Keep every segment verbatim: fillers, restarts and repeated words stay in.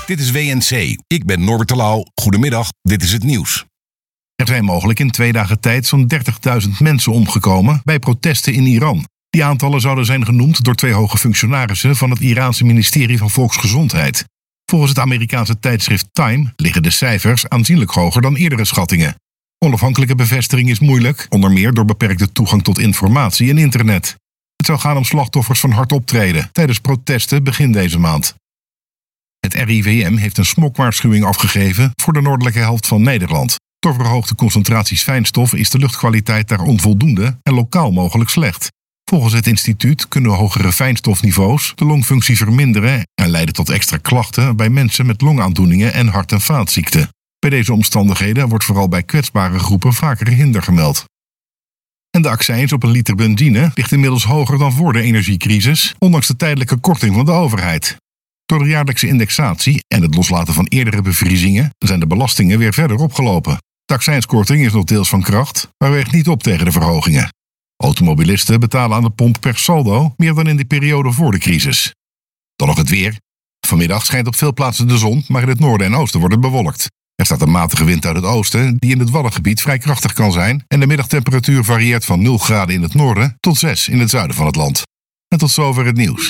Dit is W N C. Ik ben Norbert de Lauw. Goedemiddag, dit is het nieuws. Er zijn mogelijk in twee dagen tijd zo'n dertigduizend mensen omgekomen bij protesten in Iran. Die aantallen zouden zijn genoemd door twee hoge functionarissen van het Iraanse ministerie van Volksgezondheid. Volgens het Amerikaanse tijdschrift Time liggen de cijfers aanzienlijk hoger dan eerdere schattingen. Onafhankelijke bevestiging is moeilijk, onder meer door beperkte toegang tot informatie en internet. Het zou gaan om slachtoffers van hard optreden tijdens protesten begin deze maand. Het R I V M heeft een smokwaarschuwing afgegeven voor de noordelijke helft van Nederland. Door verhoogde concentraties fijnstof is de luchtkwaliteit daar onvoldoende en lokaal mogelijk slecht. Volgens het instituut kunnen hogere fijnstofniveaus de longfunctie verminderen en leiden tot extra klachten bij mensen met longaandoeningen en hart- en vaatziekten. Bij deze omstandigheden wordt vooral bij kwetsbare groepen vaker hinder gemeld. En de accijns op een liter benzine ligt inmiddels hoger dan voor de energiecrisis, ondanks de tijdelijke korting van de overheid. Door de jaarlijkse indexatie en het loslaten van eerdere bevriezingen zijn de belastingen weer verder opgelopen. De accijnskorting is nog deels van kracht, maar weegt niet op tegen de verhogingen. Automobilisten betalen aan de pomp per saldo meer dan in de periode voor de crisis. Dan nog het weer. Vanmiddag schijnt op veel plaatsen de zon, maar in het noorden en oosten wordt het bewolkt. Er staat een matige wind uit het oosten die in het Waddengebied vrij krachtig kan zijn en de middagtemperatuur varieert van nul graden in het noorden tot zes in het zuiden van het land. En tot zover het nieuws.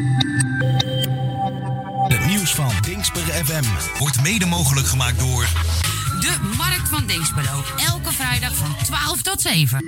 Het nieuws van Dingsper F M wordt mede mogelijk gemaakt door de Markt van Dingsbero. Elke vrijdag van twaalf tot zeven.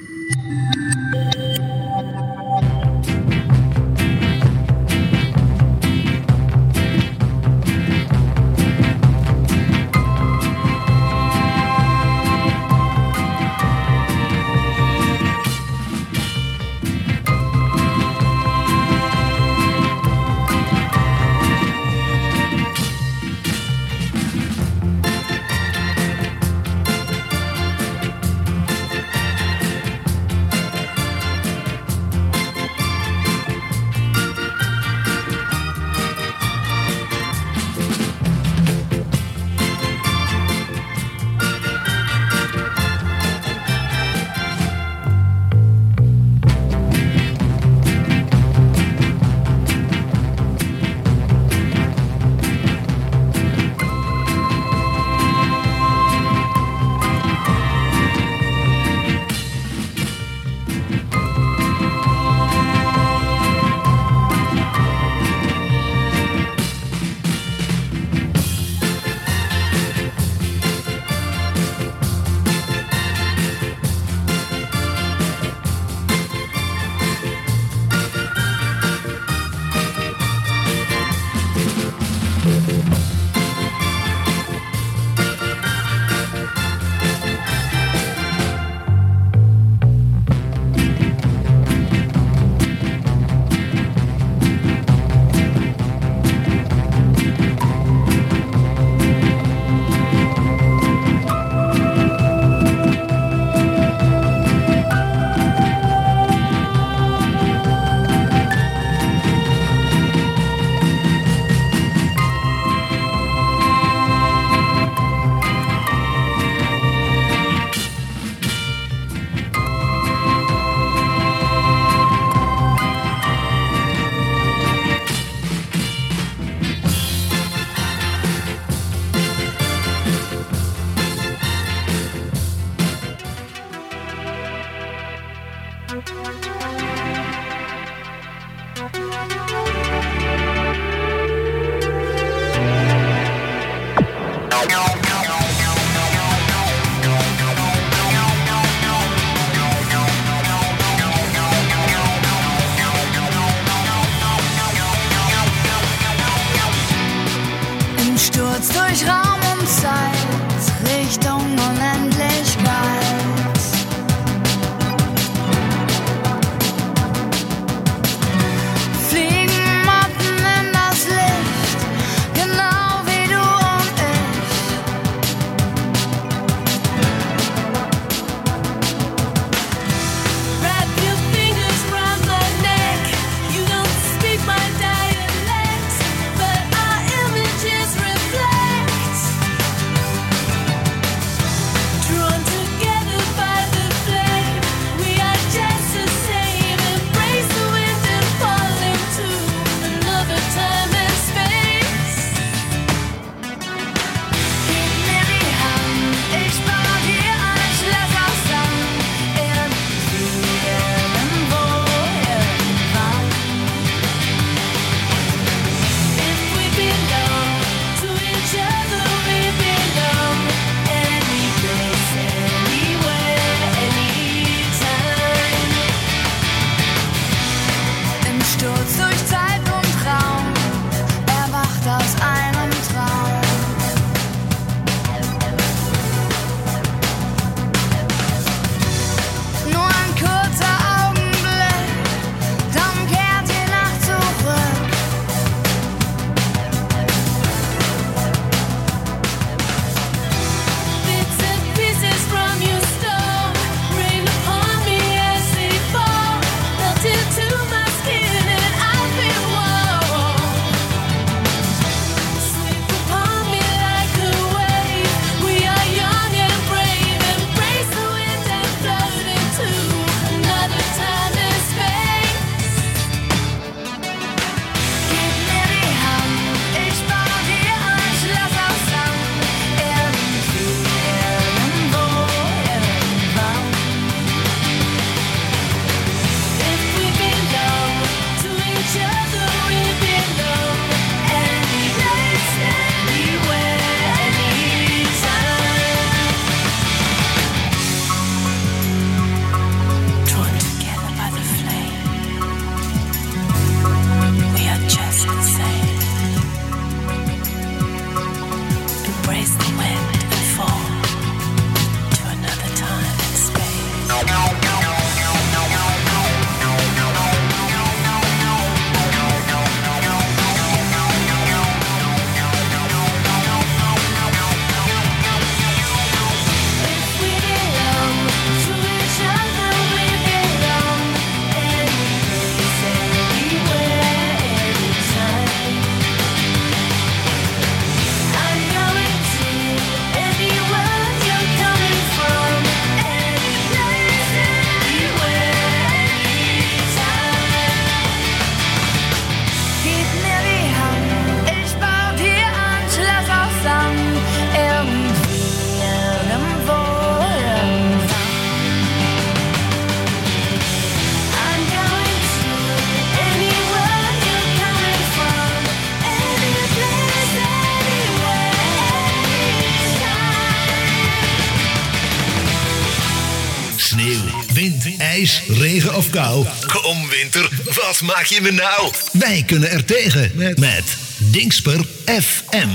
ijs, regen of kou. Kom winter, wat maak je me nou? Wij kunnen er tegen met, met Dingsper F M.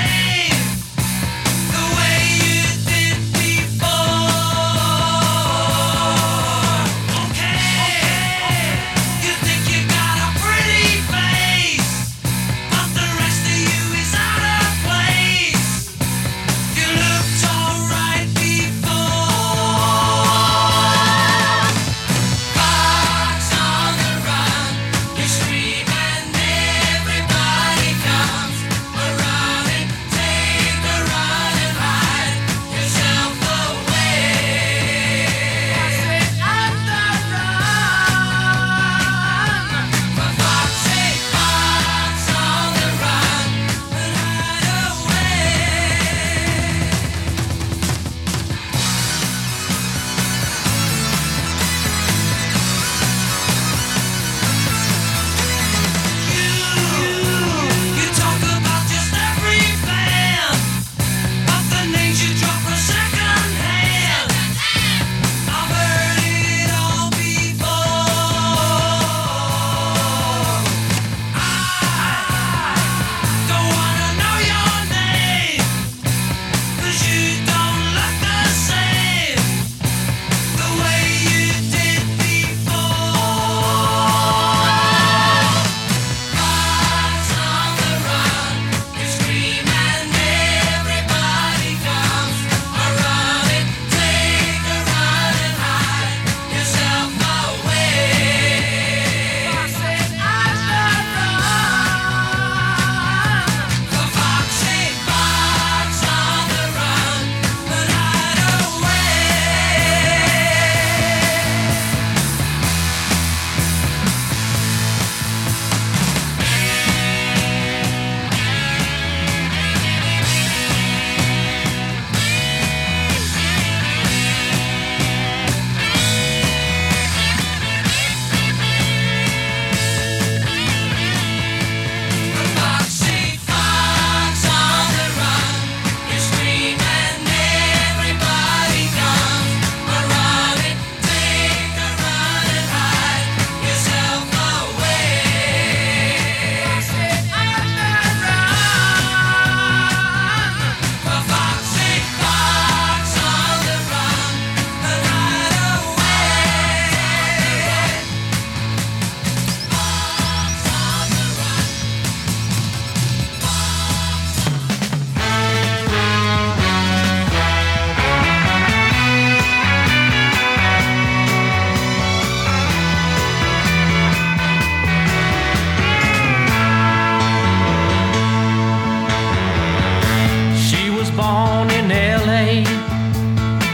Oh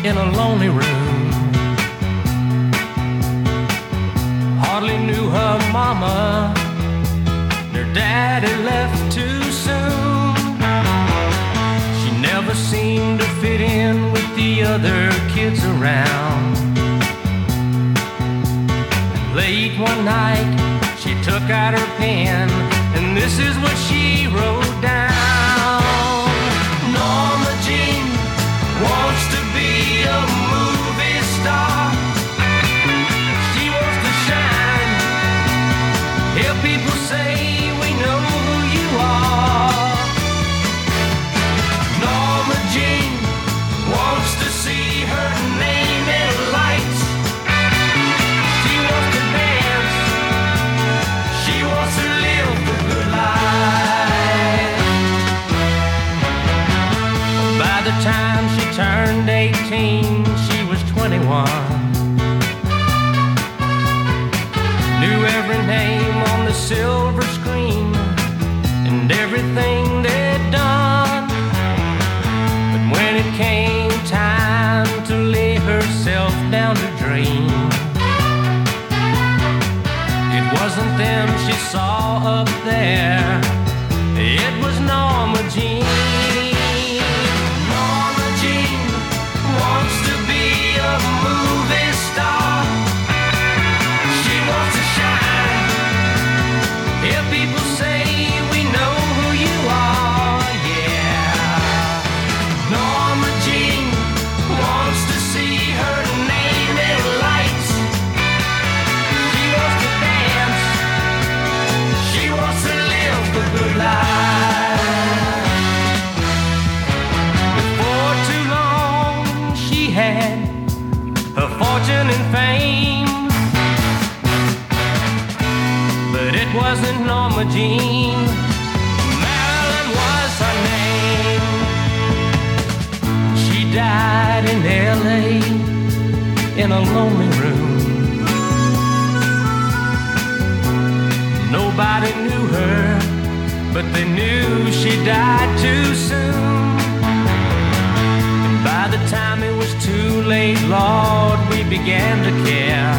in a lonely room. Hardly knew her mama, her daddy left too soon. She never seemed to fit in with the other kids around. Late one night, she took out her pen, and this is what she wrote down. Norma Jean wants to be a movie star. She wants to shine, hear people say we know who you are. Norma Jean wants to see her name in lights. She wants to dance, she wants to live the good life. By the time she turned eighteen, she was twenty-one. Knew every name on the silver screen and everything they'd done. But when it came time to lay herself down to dream, it wasn't them she saw up there, it was Norma Jean. Norma Jean wants to be a movie star. She wants to shine, hear people say we know who you are, yeah. Norma Jean wants to see her name in lights. She wants to dance, she wants to live the good life. Before too long she had her fortune and fame, but it wasn't Norma Jean. Marilyn was her name. She died in L A in a lonely room. Nobody knew her, but they knew she died too soon. And by the time it was too late, Lord, we began to care.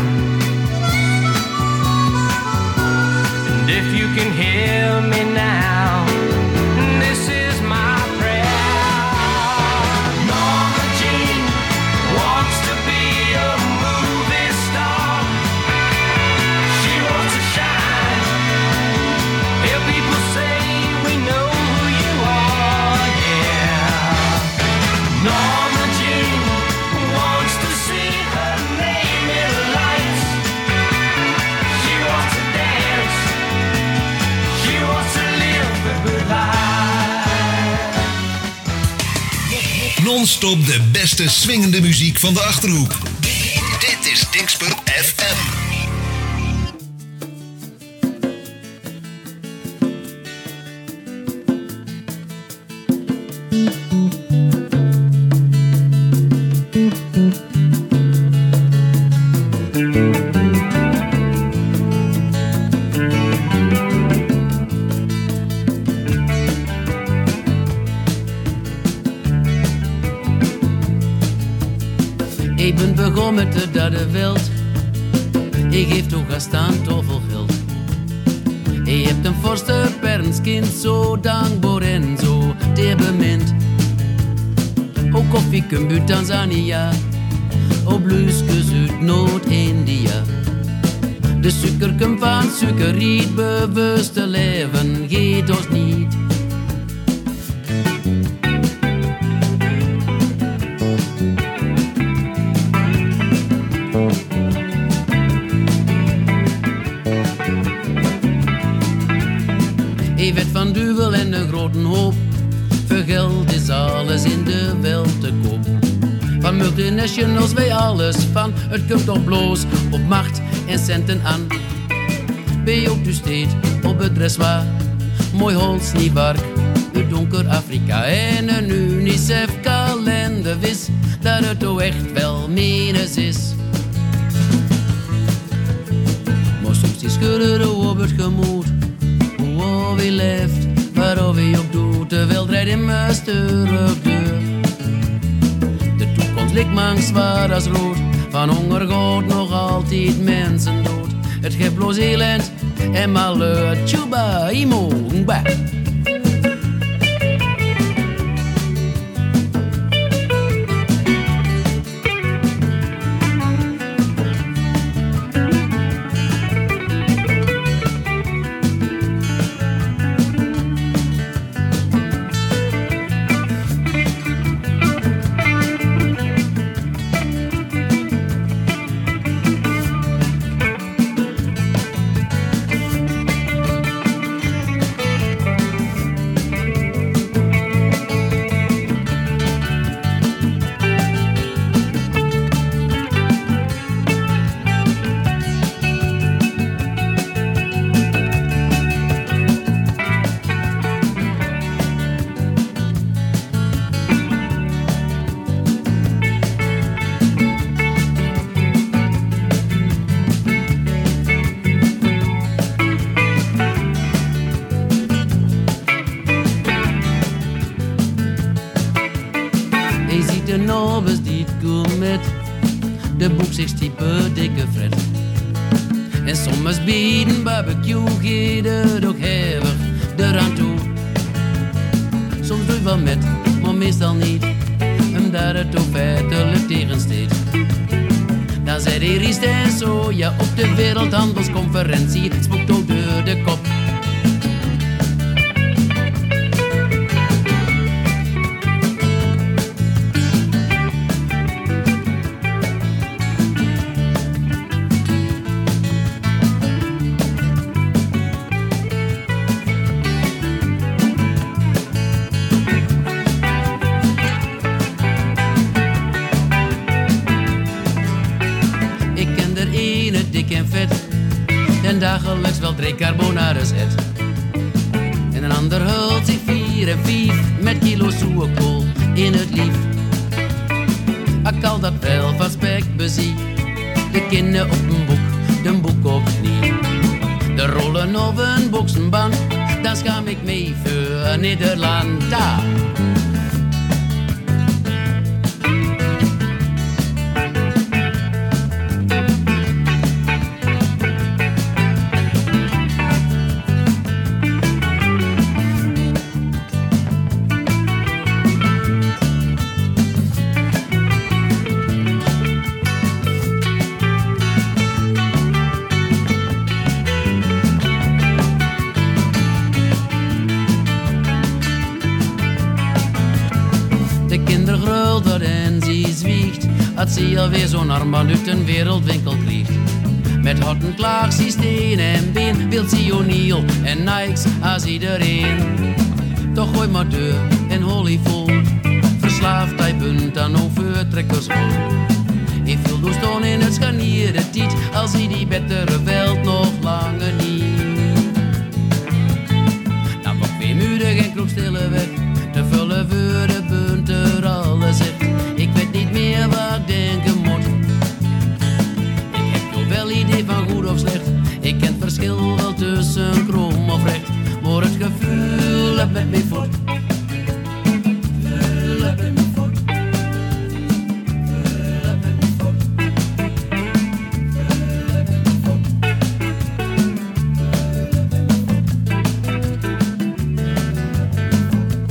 And if you can hear me now, this is my prayer. Norma Jean wants to be a movie star. She wants to shine, hear people say we know who you are, yeah. Norma Jean wants to see her name in lights. She wants to dance, she wants to live the good life. Non-stop de beste swingende muziek van de Achterhoek. Dit is Dingsper F M. Ik ben begonnen met de derde wild. Ik geef toch aan zoveel geld. Ik heb een forste pernskind, zo dankbaar en zo te bemind. Ook koffie uit Tanzania, ook bluesjes uit Noord-India. De suiker komt van suikerriet, bewuste leven geeft ons niet. Ik werd van duivel en een grote hoop. Voor geld is alles in de wereld te koop. Van multinationals wij alles van. Het komt toch bloos op macht en centen aan. Bij op de steed op het dressoir. Mooi holsniewerk uit donker Afrika. En een UNICEF kalender wist dat het toch echt wel menens is. Maar soms is schudden op het gemoed. Hoe wie leeft, waar wie op doet. De wereld rijdt in mijn terug deur. De toekomst ligt mank zwaar als rood. Van honger gaat nog altijd mensen dood. Het geeft bloos elend en malheur. Tjuba, imo, ngba. Type dikke Fred. En soms bieden barbecue geeft het ook hevig eraan toe. Soms doe je wel met, maar meestal niet, omdat het ook feitelijk tegensteekt. Dan zei die riest en zo, ja, op de Wereldhandelsconferentie, spookt ook door de kop. Dagelijks wel drie carbonara's et. En een ander hult zich vier en vijf met kilo's zoekool in het lief. Ik kan dat wel van spek bezie. De kinderen op een boek, de boek op knie. De rollen op een boksenbank, dan schaam ik mee voor Nederland. Da. Dat zie je alweer zo'n armband uit een wereldwinkel krijgt. Met hotten klaag, zie steen en been, wilt zie O'Neill en Nikes als iedereen. Toch gooi maar deur en holy vol, verslaafd hij punt aan over trekkersrol. Ik viel door staan in het scharnieren tiet, als hij die betere veld nog langer niet. Nou wat weer mudig en kroegstille weg, te vullen voor de punt er alles zegt. Ik weet niet meer wat ik denken moet. Ik heb toch wel idee van goed of slecht. Ik ken het verschil wel tussen krom of recht. Maar het gevoel heb met mij voort. Gevoel heb met mij voort. Gevoel heb met mij voort. Gevoel heb met mij voort. Gevoel heb met mij voort.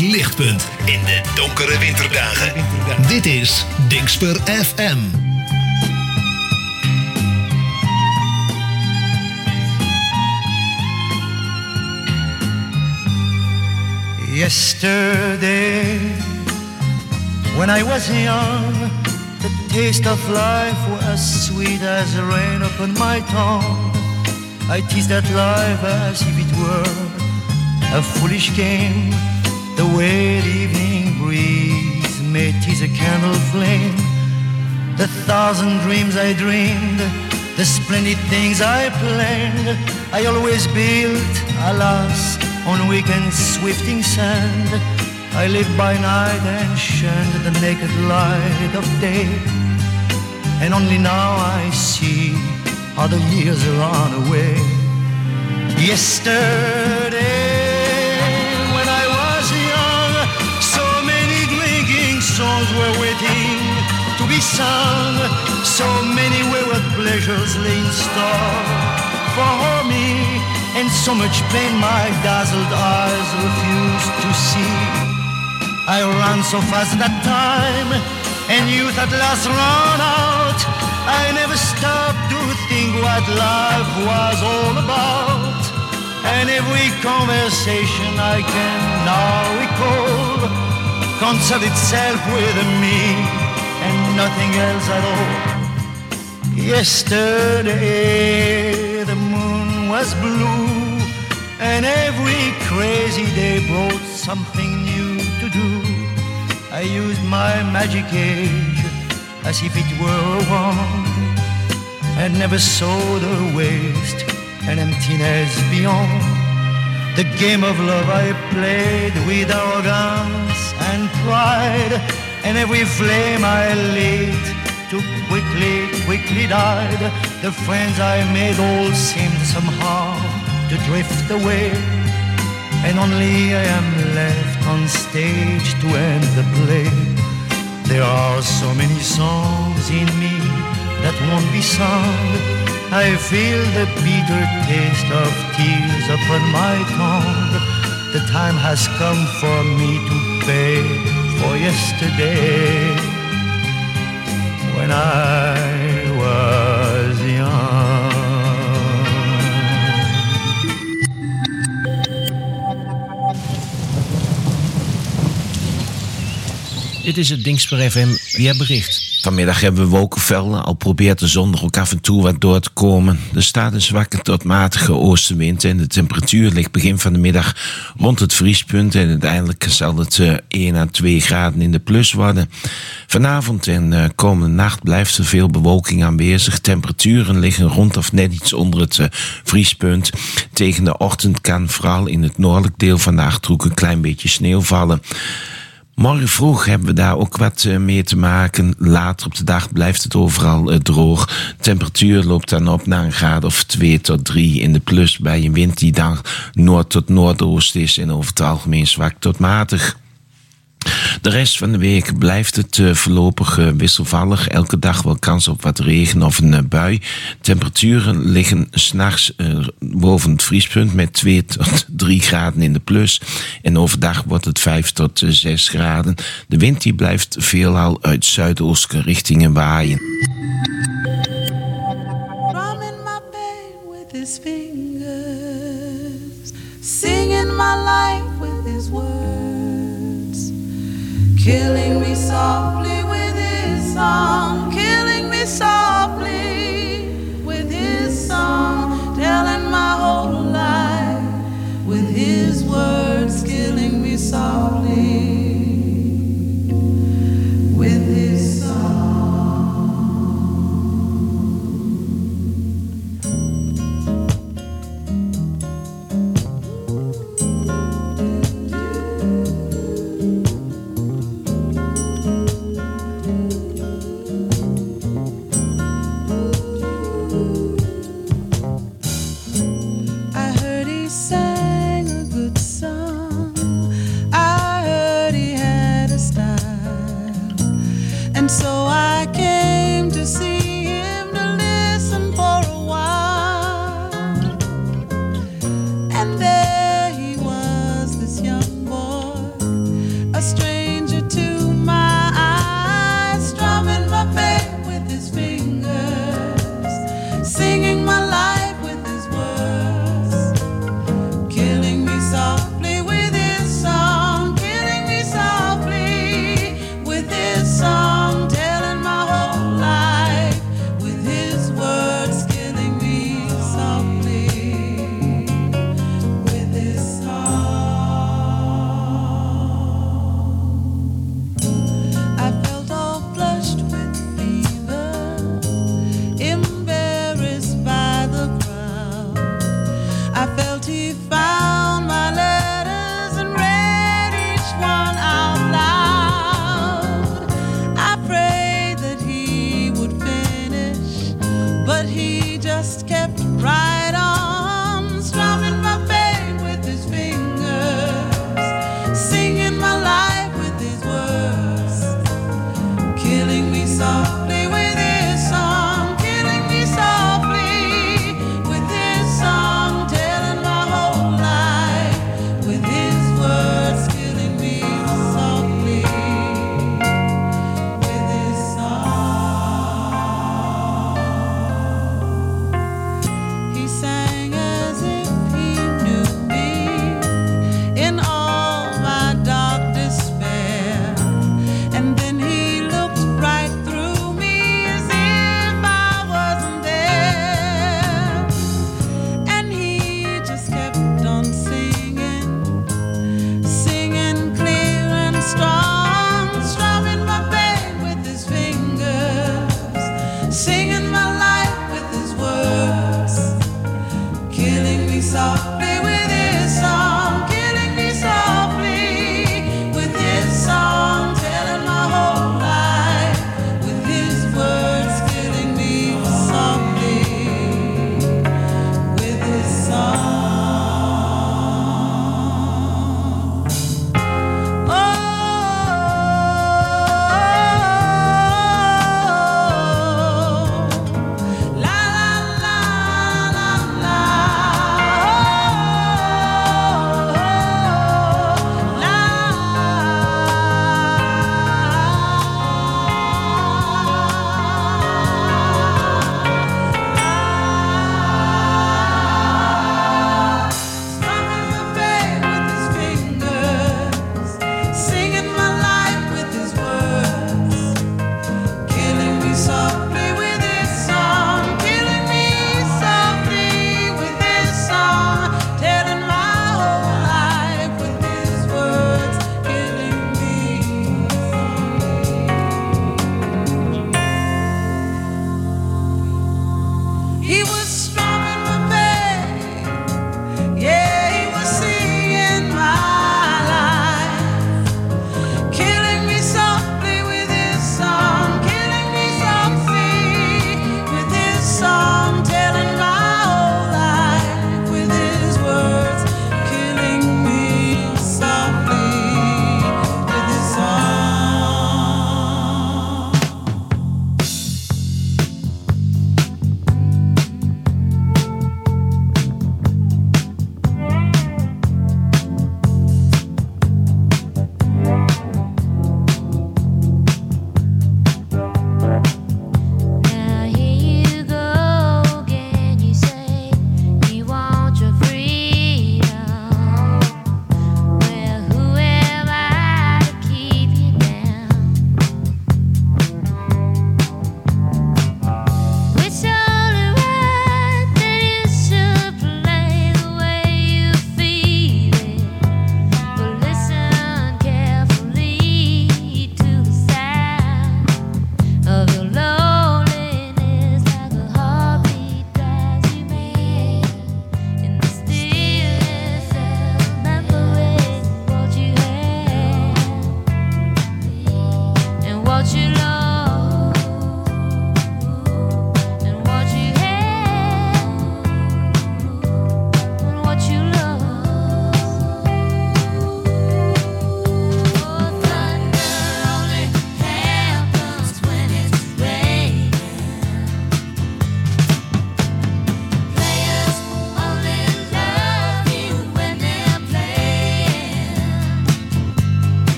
lichtpunt in de donkere winterdagen. Dit is Dingsper F M. Yesterday, when I was young, the taste of life was sweet as rain upon my tongue. I teased that life as if it were a foolish game, the way the evening breeze may tease a candle flame. The thousand dreams I dreamed, the splendid things I planned, I always built, alas, on weak and swifting sand. I lived by night and shunned the naked light of day, and only now I see how the years run away. Yesterday, when I was young, so many drinking songs were waiting to be sung, so many wayward pleasures lay in store for me, and so much pain my dazzled eyes refused to see. I ran so fast that time, and youth at last ran out. I never stopped to think what life was all about, and every conversation I can now recall concerned itself with me and nothing else at all. Yesterday the moon was blue, and every crazy day brought something new to do. I used my magic age as if it were a wand, and never saw the waste and emptiness beyond. The game of love I played with arrogance and pride, and every flame I lit too quickly, quickly died. The friends I made all seemed somehow to drift away, and only I am left on stage to end the play. There are so many songs in me that won't be sung. I feel the bitter taste of tears upon my tongue. The time has come for me to pay for yesterday, when I was young. Dit is het Dingsper F M weerbericht. Vanmiddag hebben we wolkenvelden, al probeert de zon er ook af en toe wat door te komen. Er staat een zwakke tot matige oostenwind en de temperatuur ligt begin van de middag rond het vriespunt. En uiteindelijk zal het uh, één à twee graden in de plus worden. Vanavond en uh, komende nacht blijft er veel bewolking aanwezig. Temperaturen liggen rond of net iets onder het uh, vriespunt. Tegen de ochtend kan vooral in het noordelijk deel van de Achterhoek een klein beetje sneeuw vallen. Morgen vroeg hebben we daar ook wat mee te maken. Later op de dag blijft het overal uh, droog. De temperatuur loopt dan op naar een graad of twee tot drie in de plus bij een wind die dan noord tot noordoost is en over het algemeen zwak tot matig. De rest van de week blijft het uh, voorlopig uh, wisselvallig. Elke dag wel kans op wat regen of een uh, bui. Temperaturen liggen 's nachts uh, boven het vriespunt met twee tot drie graden in de plus. En overdag wordt het vijf tot zes graden. De wind die blijft veelal uit zuidoostelijke richtingen waaien. Drumming my pain with his fingers, singing my life with his words. Killing me softly with his song, killing me softly with his song, telling my whole life with his words, killing me softly with his song.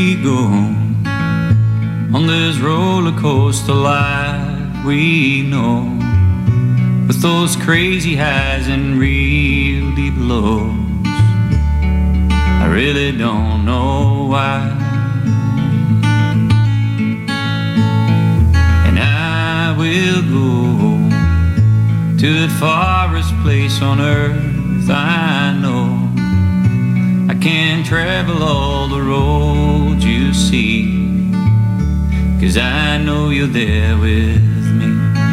we go on this roller coaster life we know, with those crazy highs and real deep lows. I really don't know why. And I will go to the farthest place on earth I know. I can't travel all the roads you see, 'cause I know you're there with me.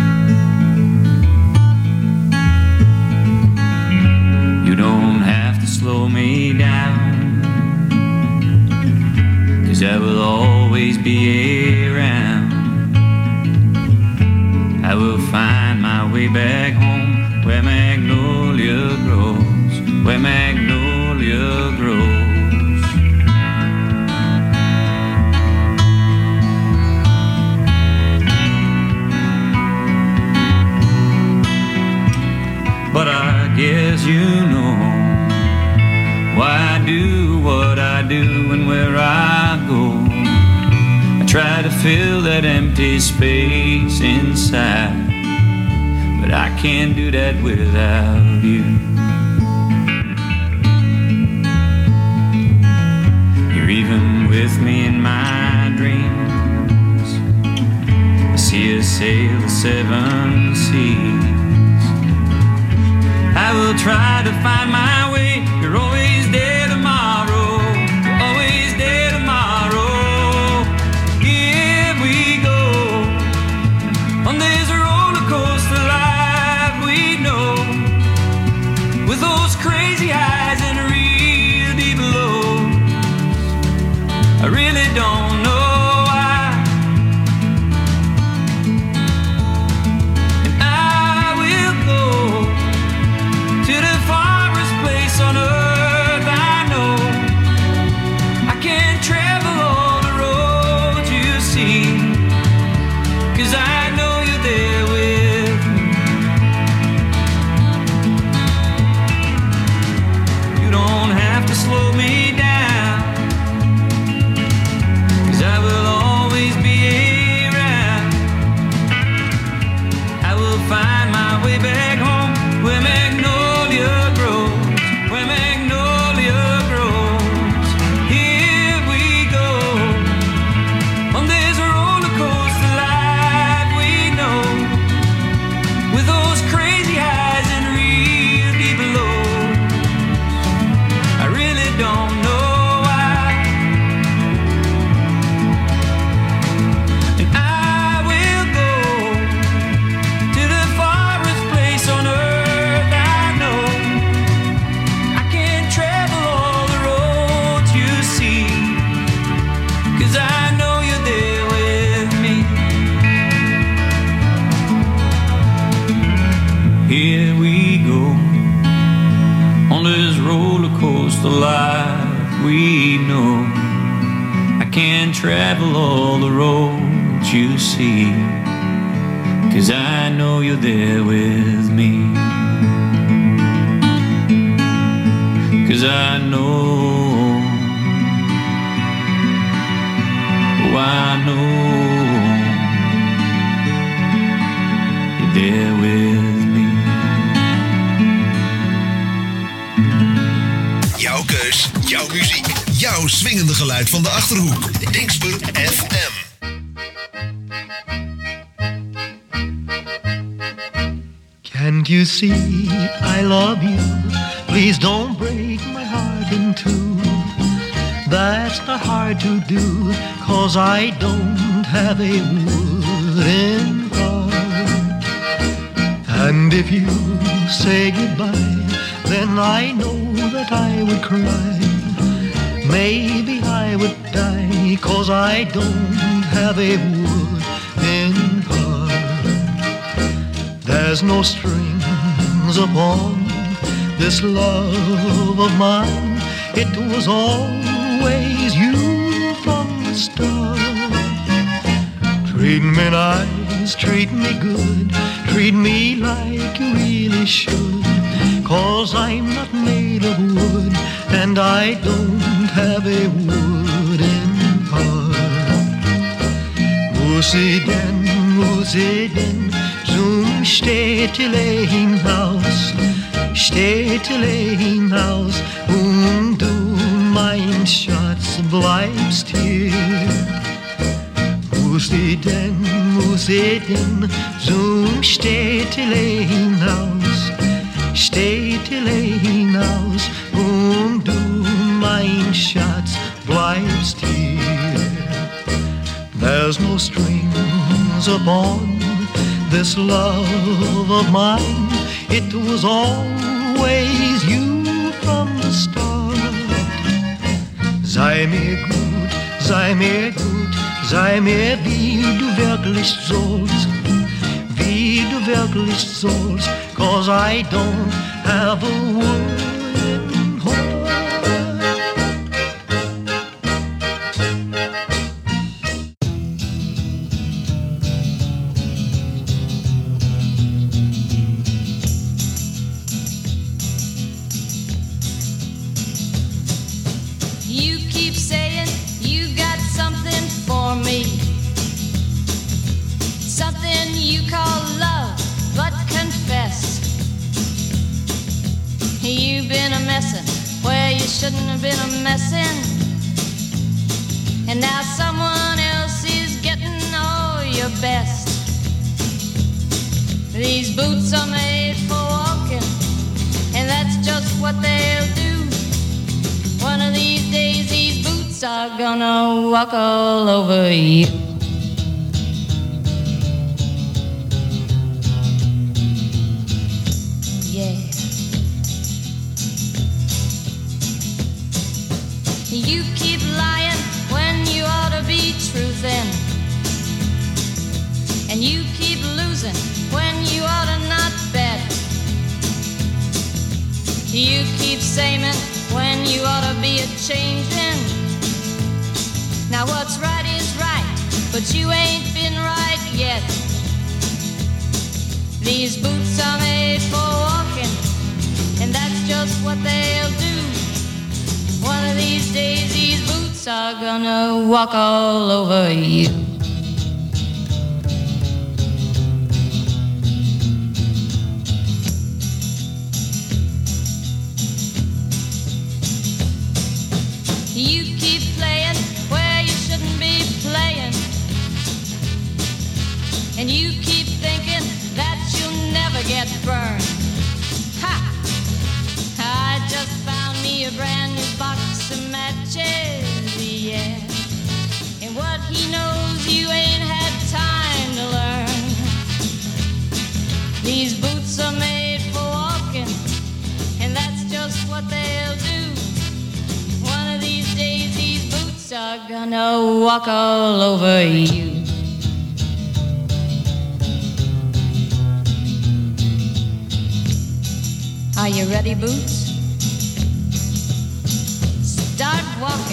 You don't have to slow me down, 'cause I will always be around. I will find my way back home, where magnolia grows, where magnolia grows. But I guess you know why I do what I do and where I go. I try to fill that empty space inside, but I can't do that without you. You're even with me in my dreams. I see us sail the seven seas. I will try to find my way. You're always there tomorrow. You're always there tomorrow. Here we go on this roller coaster life we know, with those crazy highs and real deep lows. I really don't know why. And I will go to the farthest place on earth I know. I can't travel all the roads you see, 'cause I know you're there with me. You don't have to slow me down, 'cause I will always be around. I will find my way back home, where magnolia grows, where magnolia grows. Here we go on this roller coaster life we know, with those crazy highs and real deep lows. I really don't know why. And I will go to the farthest place on earth I know. I can't travel all the roads you see, 'cause I know you're there with me. Here we go on this roller coaster life we know. I can't travel all the roads you see, 'cause I know you're there with me. 'Cause I know, oh I know you're there with me. Jouw keus, jouw muziek, jouw swingende geluid van de Achterhoek. Dingsper F M. Can't you see I love you? Please don't break my heart in two. That's not hard to do, 'cause I don't have a wooden heart. And if you say goodbye, then I know that I would cry. Maybe I would die, 'cause I don't have a wooden heart. There's no strings upon this love of mine. It was always you from the start. Treat me nice, treat me good, treat me like you really should. 'Cause I'm not made of wood, and I don't have a wooden sie denn, wo sie denn zum Städteleinhaus, Städteleinhaus, und du, mein Schatz, bleibst hier. Wo sie denn, wo sie denn zum Städteleinhaus, Städteleinhaus, und du, mein Schatz, bleibst hier. There's no strings upon this love of mine. It was always you from the start. Sei mir gut, sei mir gut, sei mir wie du wirklich sollst, wie du wirklich sollst, 'cause I don't have a word. Shouldn't have been a messin', and now someone else is getting all your best. These boots are made for walking, and that's just what they'll do. One of these days these boots are gonna walk all over you. You keep lying when you ought to be truthin', and you keep losing when you ought to not bet. You keep saying when you ought to be a-changin'. Now what's right is right, but you ain't been right yet. These boots are made for walking, and that's just what they'll do. One of these days these boots are gonna walk all over you. You keep playing where you shouldn't be playing, and you keep thinking that you'll never get burned. Ha! I just found me a brand new box of matches, yeah. And what he knows you ain't had time to learn. These boots are made for walking, and that's just what they'll do. One of these days these boots are gonna walk all over you. Are you ready, Boots? Start walking.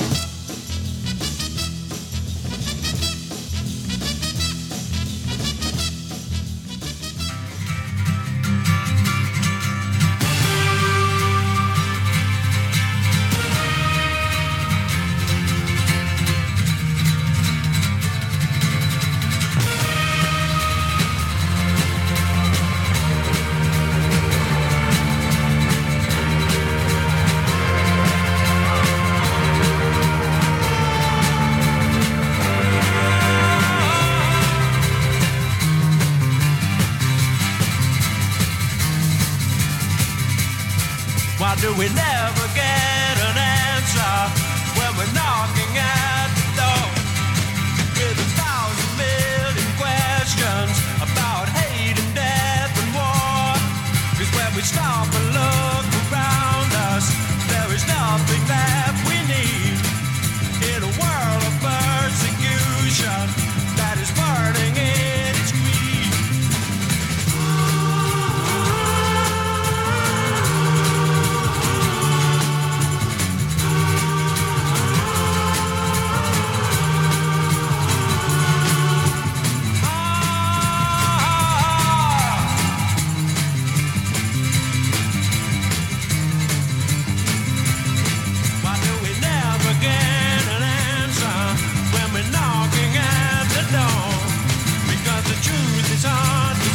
Why do we never get an answer when we're knocking at the door? With a thousand million questions about hate and death and war. 'Cause when we stop and look around us, there is nothing that we need in a world of persecution that is burning in its greed.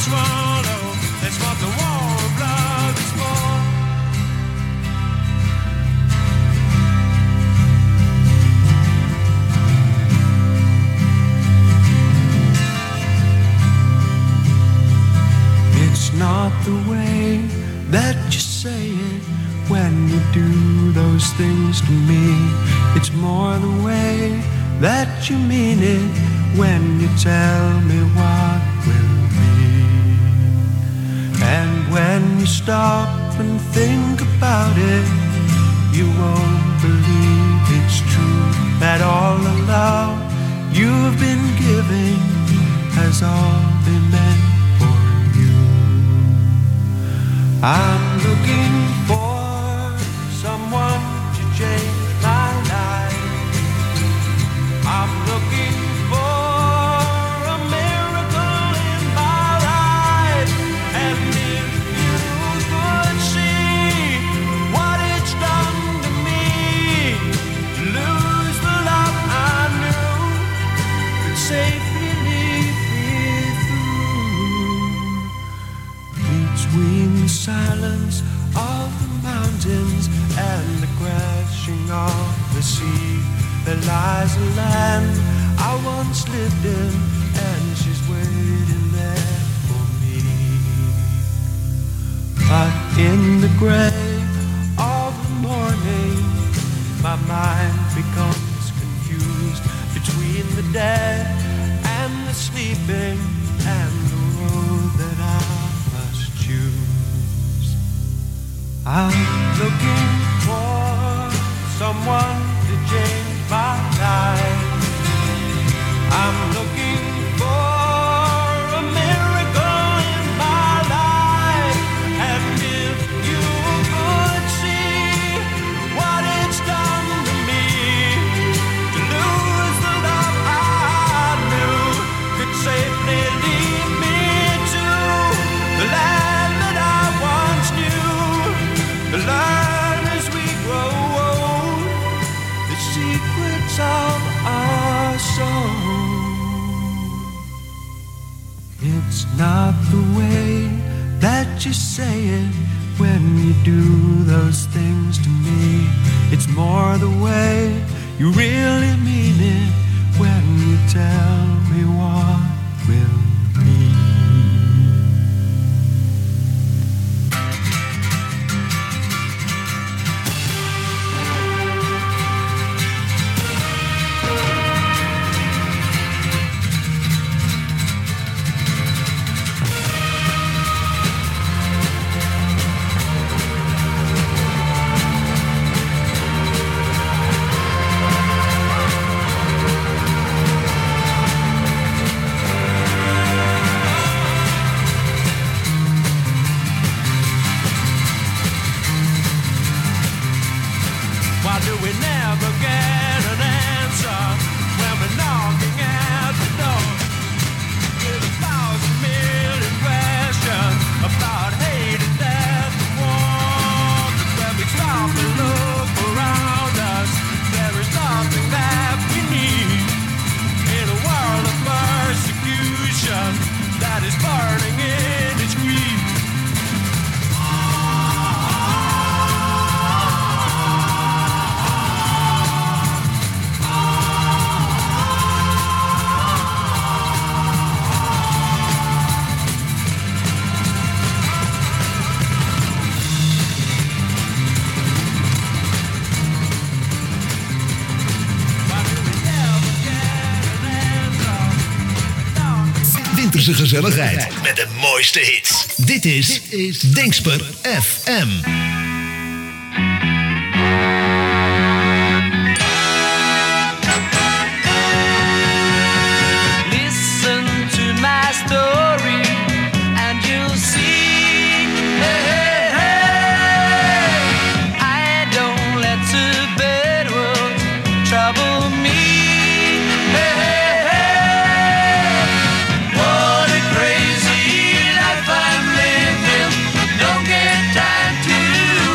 swallow. That's what the war of love is for. It's not the way that you say it when you do those things to me. It's more the way that you mean it when you tell me what will be. And when you stop and think about it, you won't believe it's true that all the love you've been giving has all been meant for you. I'm looking for someone to change my life. I'm looking for a miracle in my life. And if you could see what it's done to me, to lose the love I knew could safely lead me through. Between the silence of the mountains and the crashing of the sea, there lies a land I once lived in, and she's waiting there for me. But in the gray of the morning, my mind becomes confused between the dead and the sleeping, and the road that I must choose. I'm looking for someone to change my life. I'm looking for a miracle in my life. And if you could see what it's done to me, to lose the love I knew could safely lead me to the land that I once knew, to learn as we grow old the secrets of our soul. It's not the way that you say it when you do those things to me. It's more the way you really mean it when you tell me what will be. Why do we never get an answer when we're knocking at the door? With a thousand million questions about hate and death and war. But when we stop and look around us, there is nothing that we need in a world of persecution that is burning in its greed. Winterse gezelligheid met de mooiste hits. Dit is, Dit is Dingsper F M. Listen to my story and you'll see. Hey, hey, hey. I don't let the bad world trouble me. Hey, hey, hey. What a crazy life I'm living. Don't get time to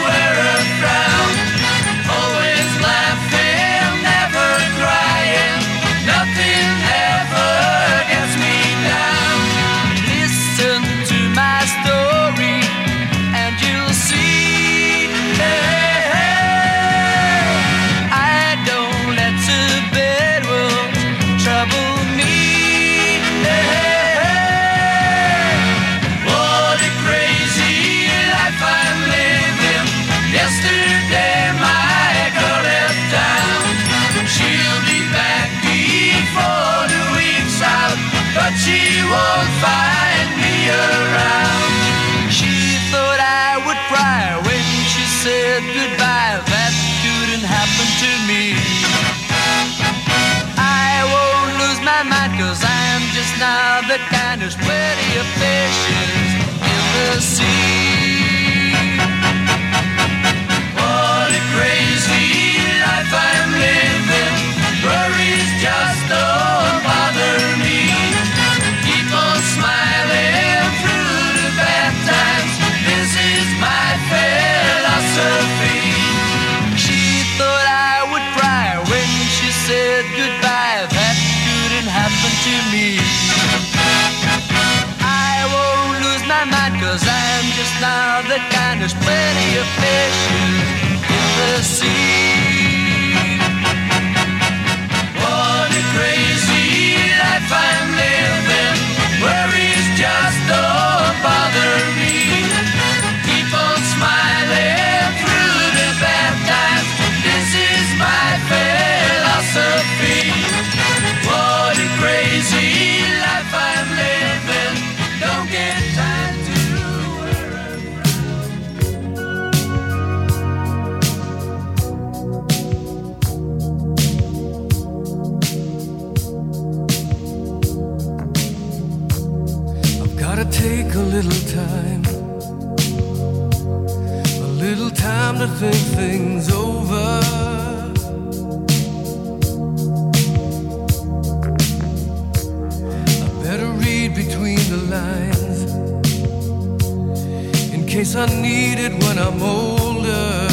kind, there's plenty of fishes in the sea. What a crazy life I'm living. Worries just don't bother me. Keep on smiling through the bad times. This is my philosophy. She thought I would cry when she said goodbye. That couldn't happen to me. I won't lose my mind, cause I'm just not the kind. There's plenty of fishes in the sea. What a crazy life I'm living. Worries just don't bother me. Keep on smiling through the bad times. This is my philosophy. What a crazy life I'm living. Don't get time to I've gotta take a little time, a little time to think things over. I better read between the lines in case I need it when I'm older.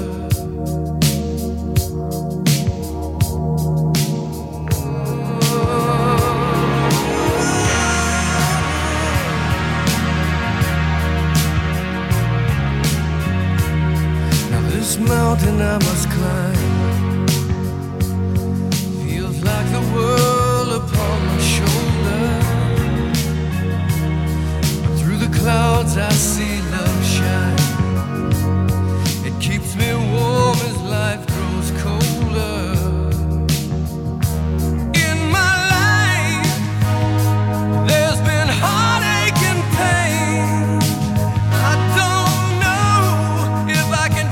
This mountain I must climb feels like the world upon my shoulder. Through the clouds I see love shine. It keeps me warm as life grows colder. In my life there's been heartache and pain. I don't know if I can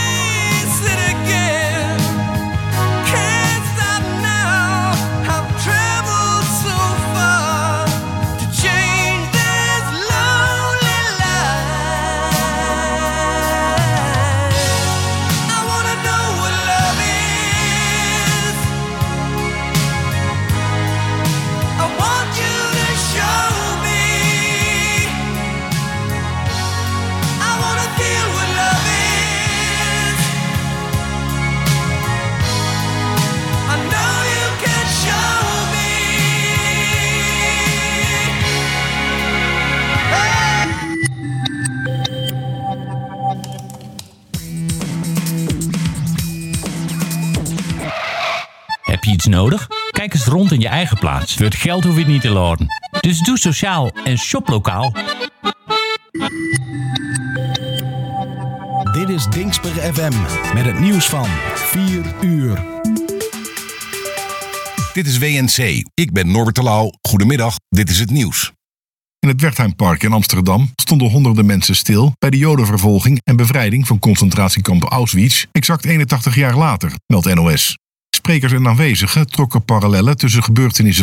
Heb je iets nodig? Kijk eens rond in je eigen plaats. Voor het geld hoef je het niet te laden. Dus doe sociaal en shop lokaal. Dit is Dingsper F M met het nieuws van vier uur. Dit is W N C. Ik ben Norbert de Lauw. Goedemiddag, dit is het nieuws. In het Wertheimpark in Amsterdam stonden honderden mensen stil bij de Jodenvervolging en bevrijding van concentratiekamp Auschwitz, exact eenentachtig jaar later, meldt N O S. Sprekers en aanwezigen trokken parallellen tussen gebeurtenissen